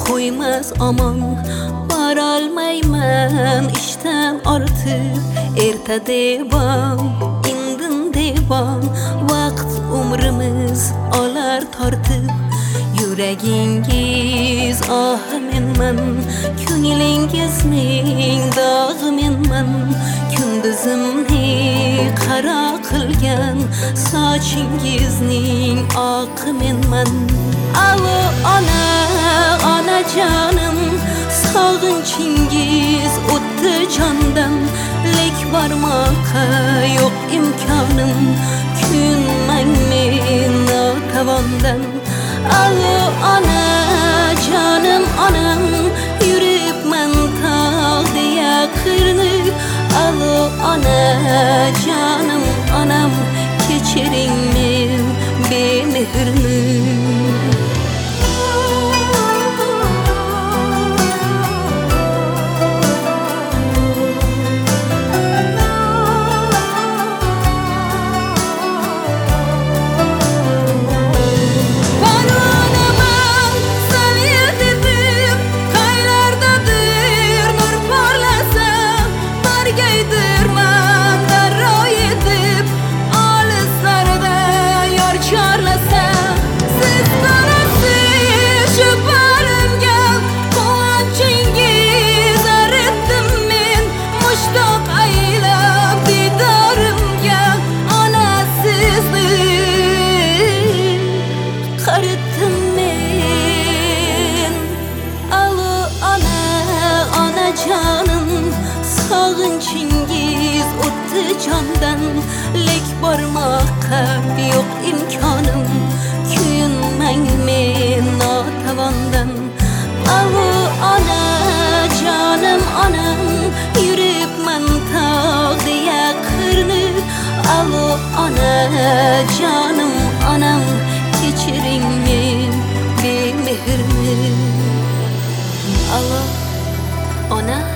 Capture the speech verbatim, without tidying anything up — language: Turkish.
koymaz aman. Baralmayman işten artık, erta devam, indin devam. Vaqt umrimiz olar tortib, yuragingiz ah menman, ko'nglingizning dog'i menman. Kunduzimni qaro qilgan sochingizning oqi menman. Alo ona, ona jonim, sog'inchingiz o'tdi jondan. Lek bormoqqa yo'q imkonim, kuyunmang men notavondan. Alo ona, jonim onam, yuribman tog'da yaqinni. Alo ona, jonim onam, kechiring men bemehrni. Sog'inchingiz o'tdi jondan. Lek bormoqqa yo'q imkonim, kuyunmang men notavondan. Alo ona, jonim onam, yuribman tog'da yaqinni. Alo ona, jonim onam, kechiring men bemehrni. Alo ona,